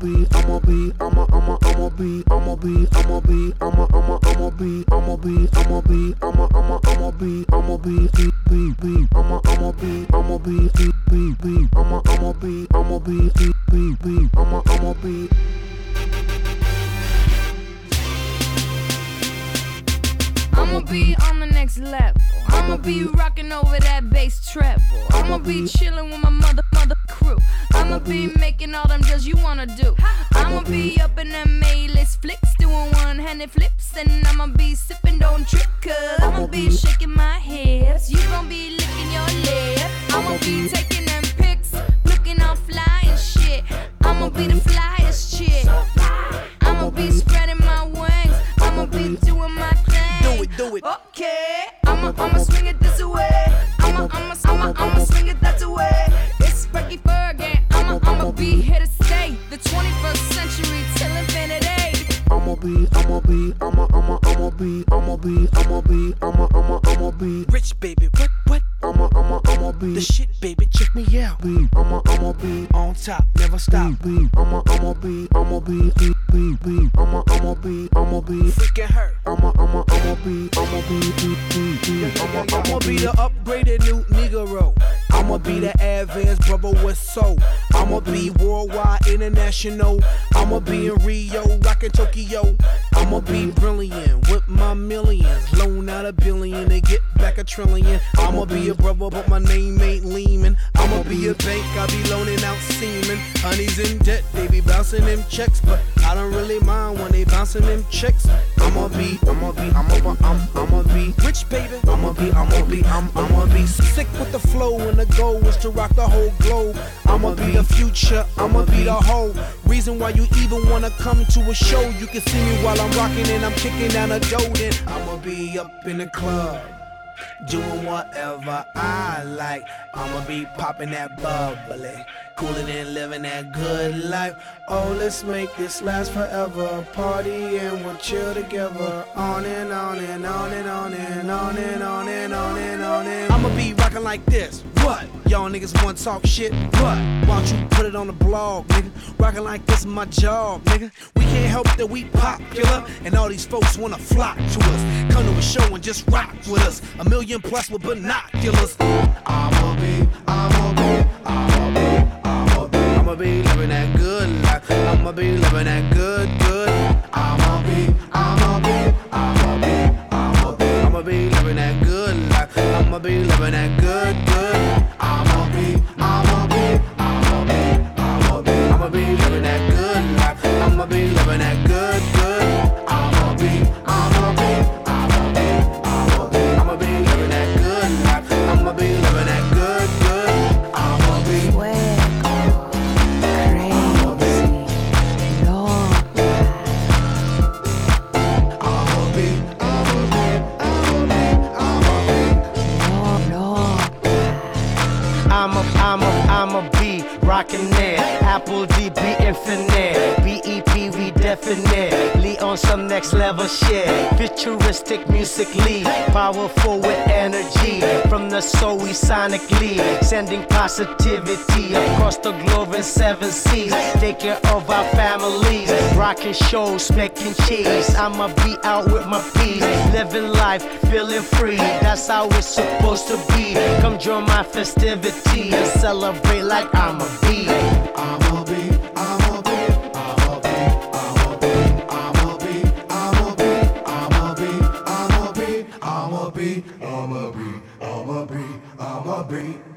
be, I'ma be, I'ma be, I'ma be, I'ma be, I'ma be, I'ma be, I'ma be, I'ma be, I'ma be, I'ma be, be, I'ma be, I'ma be, be, I'ma be, I'ma be, be, I'ma be. I'ma be on the next level. I'ma be rocking over that bass treble. I'ma be chilling with my mother crew. I'ma be making all them deals you wanna do. I'ma be up in them A-list flicks, doing one-handed flips, and I'ma be sipping, don't trip, cause I'ma be shaking my hips. You gon' be licking your lip. I'ma be taking them pics, looking all fly and shit. I'ma be the flyest chick. I'ma be spreading my wings. I'ma be doing my thing. Do it. Okay, I'ma swing it this way. I'ma swing it that way. It's Frankie Fergie. I'ma be here to stay. The 21st century till infinity. I'ma be Rich baby, what? I'ma be The shit, baby, check me out. I'ma be On top, never stop. I'ma be Freaking hurt. I'ma be I'ma be the upgraded new Negro. I'ma be the advanced brother with soul. I'ma be worldwide, international. I'ma be in Rio, rockin' Tokyo. I'ma be brilliant with my millions. Loan out $1 billion to get back $1 trillion. I'ma be a brother, but my name ain't Lehman. I'ma be a bank, I be loaning out semen. Honey's in debt, they be bouncing them checks, but I don't really mind when they bouncing them checks. I'ma be rich, baby. I'ma be sick with the flow, and the goal is to rock the whole globe. I'ma be the future, I'ma be the whole reason why you even wanna come to a show. You can see me while I'm rocking and I'm kicking down a dough. Then I'ma be up in the club, doing whatever I like. I'ma be popping that bubbly, cooling and living that good life. Oh, let's make this last forever. Party and we'll chill together. On and on and on and on and on and on and on and on and I'ma be rocking like this. What? Y'all niggas wanna talk shit? What? Why don't you put it on the blog, nigga? Rocking like this is my job, nigga. We can't help that we popular, and all these folks wanna flock to us. Come to a show and just rock with us. 1 million plus with binoculars. I'ma be living that good life. I'ma be living that good. I'ma be living that good life. I'ma be living that good. I'ma be living that good life. I'ma be living that good. I'ma be living that good life. I'ma be living that good. I'ma be I'ma be rockin' it. Apple DB infinite. BEP we definitely on some next level shit. Futuristic musically, powerful with energy. From the soul we sonically sending positivity across the globe in 7 seas. Take care of our families, rocking shows, making cheese. I'ma be out with my peace, living life, feeling free. That's how it's supposed to be. Come join my festivity and celebrate like I'ma be. I'ma be. I'ma be.